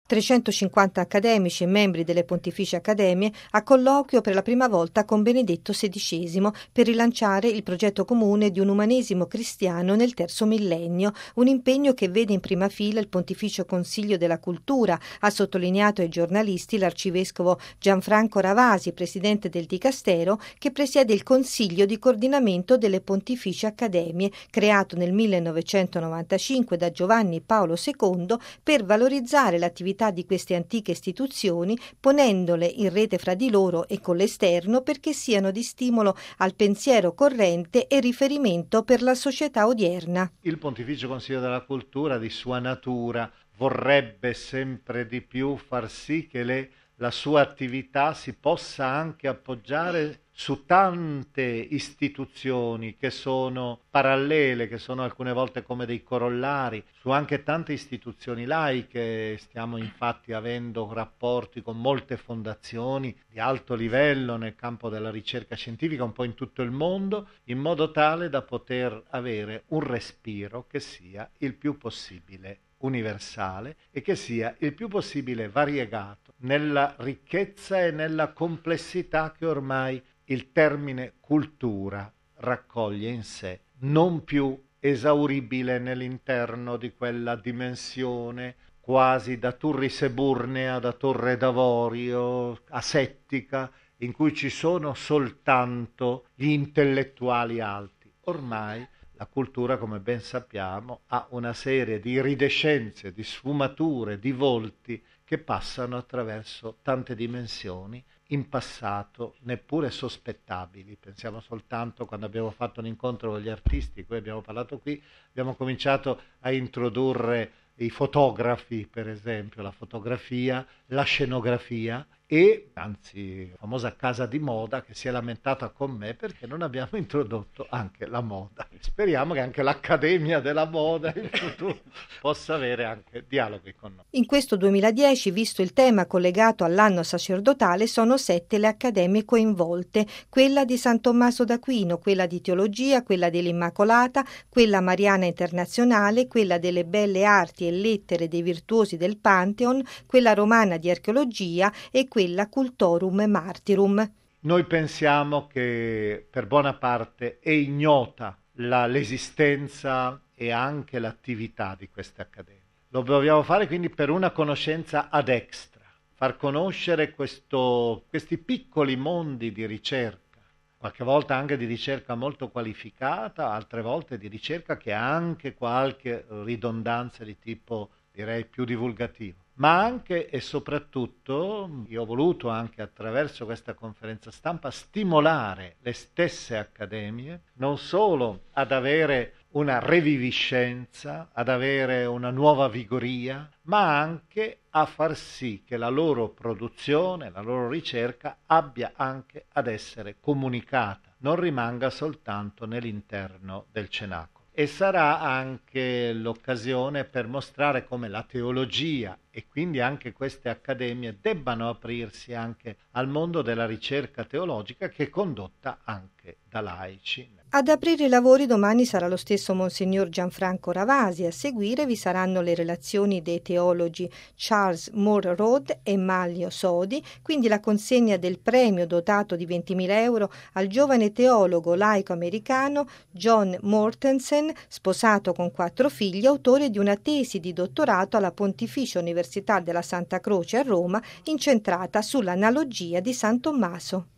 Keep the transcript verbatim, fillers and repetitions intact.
trecentocinquanta accademici e membri delle Pontificie Accademie a colloquio per la prima volta con Benedetto sedicesimo per rilanciare il progetto comune di un umanesimo cristiano nel terzo millennio, un impegno che vede in prima fila il Pontificio Consiglio della Cultura, ha sottolineato ai giornalisti l'arcivescovo Gianfranco Ravasi, presidente del Dicastero, che presiede il Consiglio di coordinamento delle Pontificie Accademie, creato nel millenovecentonovantacinque da Giovanni Paolo secondo per valorizzare l'attività di queste antiche istituzioni, ponendole in rete fra di loro e con l'esterno perché siano di stimolo al pensiero corrente e riferimento per la società odierna. Il Pontificio Consiglio della Cultura, di sua natura, vorrebbe sempre di più far sì che le, la sua attività si possa anche appoggiare su tante istituzioni che sono parallele, che sono alcune volte come dei corollari, su anche tante istituzioni laiche. Stiamo infatti avendo rapporti con molte fondazioni di alto livello nel campo della ricerca scientifica un po' in tutto il mondo, in modo tale da poter avere un respiro che sia il più possibile universale e che sia il più possibile variegato nella ricchezza e nella complessità che ormai il termine cultura raccoglie in sé, non più esauribile nell'interno di quella dimensione quasi da Turris Eburnea, da Torre d'Avorio, asettica, in cui ci sono soltanto gli intellettuali alti. Ormai la cultura, come ben sappiamo, ha una serie di iridescenze, di sfumature, di volti che passano attraverso tante dimensioni in passato neppure sospettabili. Pensiamo soltanto quando abbiamo fatto un incontro con gli artisti, qui abbiamo parlato qui, abbiamo cominciato a introdurre i fotografi, per esempio, la fotografia, la scenografia e, anzi, la famosa casa di moda che si è lamentata con me perché non abbiamo introdotto anche la moda. Speriamo che anche l'Accademia della Moda in futuro possa avere anche dialoghi con noi. In questo duemiladieci, visto il tema collegato all'anno sacerdotale, sono sette le accademie coinvolte: quella di San Tommaso d'Aquino, quella di Teologia, quella dell'Immacolata, quella Mariana Internazionale, quella delle Belle Arti e Lettere dei Virtuosi del Pantheon, quella romana di Archeologia e quella Cultorum Martyrum. Noi pensiamo che per buona parte è ignota la, l'esistenza e anche l'attività di queste accademie. Lo dobbiamo fare quindi per una conoscenza ad extra, far conoscere questo, questi piccoli mondi di ricerca, qualche volta anche di ricerca molto qualificata, altre volte di ricerca che ha anche qualche ridondanza di tipo, direi, più divulgativo. Ma anche e soprattutto io ho voluto anche attraverso questa conferenza stampa stimolare le stesse accademie non solo ad avere una reviviscenza, ad avere una nuova vigoria, ma anche a far sì che la loro produzione, la loro ricerca abbia anche ad essere comunicata, non rimanga soltanto nell'interno del cenacolo. E sarà anche l'occasione per mostrare come la teologia e quindi anche queste accademie debbano aprirsi anche al mondo della ricerca teologica che è condotta anche da laici. Ad aprire i lavori domani sarà lo stesso Monsignor Gianfranco Ravasi. A seguire vi saranno le relazioni dei teologi Charles Moore Road e Manlio Sodi, quindi la consegna del premio dotato di ventimila euro al giovane teologo laico americano John Mortensen, sposato con quattro figli, autore di una tesi di dottorato alla Pontificia Università della Santa Croce a Roma, incentrata sull'analogia di San Tommaso.